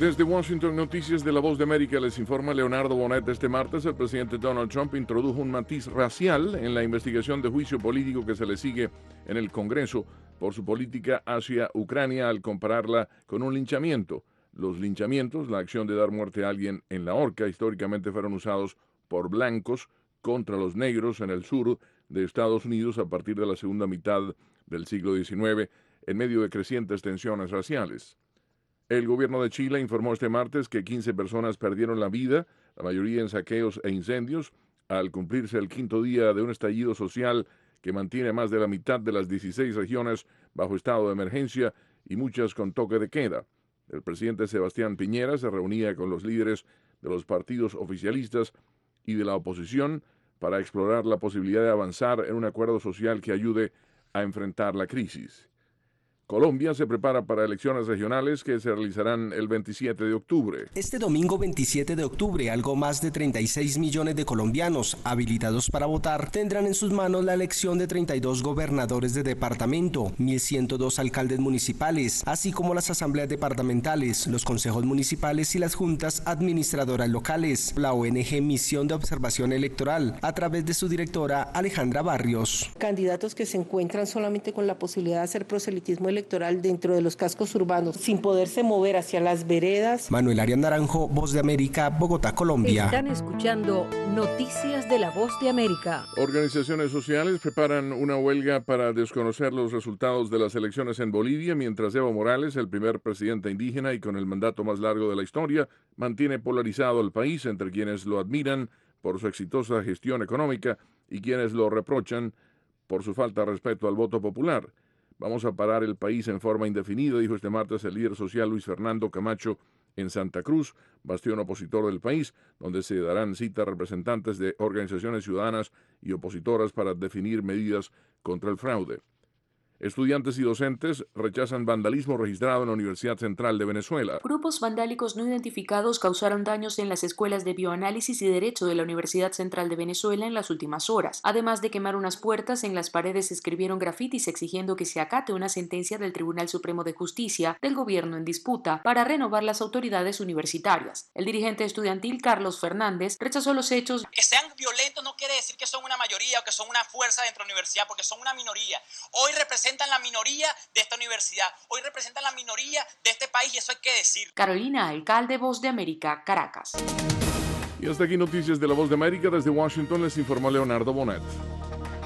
Desde Washington, Noticias de la Voz de América, les informa Leonardo Bonet. Este martes, el presidente Donald Trump introdujo un matiz racial en la investigación de juicio político que se le sigue en el Congreso por su política hacia Ucrania al compararla con un linchamiento. Los linchamientos, la acción de dar muerte a alguien en la horca, históricamente fueron usados por blancos contra los negros en el sur de Estados Unidos a partir de la segunda mitad del siglo XIX, en medio de crecientes tensiones raciales. El gobierno de Chile informó este martes que 15 personas perdieron la vida, la mayoría en saqueos e incendios, al cumplirse el quinto día de un estallido social que mantiene más de la mitad de las 16 regiones bajo estado de emergencia y muchas con toque de queda. El presidente Sebastián Piñera se reunía con los líderes de los partidos oficialistas y de la oposición para explorar la posibilidad de avanzar en un acuerdo social que ayude a enfrentar la crisis. Colombia se prepara para elecciones regionales que se realizarán el 27 de octubre. Este domingo 27 de octubre, algo más de 36 millones de colombianos habilitados para votar tendrán en sus manos la elección de 32 gobernadores de departamento, 1.102 alcaldes municipales, así como las asambleas departamentales, los consejos municipales y las juntas administradoras locales. La ONG Misión de Observación Electoral, a través de su directora Alejandra Barrios. Candidatos que se encuentran solamente con la posibilidad de hacer proselitismo electoral dentro de los cascos urbanos, sin poderse mover hacia las veredas. Manuel Arias Naranjo, Voz de América, Bogotá, Colombia. Están escuchando Noticias de la Voz de América. Organizaciones sociales preparan una huelga para desconocer los resultados de las elecciones en Bolivia, mientras Evo Morales, el primer presidente indígena y con el mandato más largo de la historia, mantiene polarizado el país entre quienes lo admiran por su exitosa gestión económica y quienes lo reprochan por su falta de respeto al voto popular. Vamos a parar el país en forma indefinida, dijo este martes el líder social Luis Fernando Camacho en Santa Cruz, bastión opositor del país, donde se darán cita representantes de organizaciones ciudadanas y opositoras para definir medidas contra el fraude. Estudiantes y docentes rechazan vandalismo registrado en la Universidad Central de Venezuela. Grupos vandálicos no identificados causaron daños en las escuelas de bioanálisis y derecho de la Universidad Central de Venezuela en las últimas horas. Además de quemar unas puertas, en las paredes escribieron grafitis exigiendo que se acate una sentencia del Tribunal Supremo de Justicia del gobierno en disputa para renovar las autoridades universitarias. El dirigente estudiantil Carlos Fernández rechazó los hechos. Que sean violentos no quiere decir que son una mayoría o que son una fuerza dentro de la universidad, porque son una minoría. Hoy representan la minoría de esta universidad, hoy representan la minoría de este país y eso hay que decir. Carolina Alcalde, Voz de América, Caracas. Y hasta aquí Noticias de la Voz de América. Desde Washington les informó Leonardo Bonet.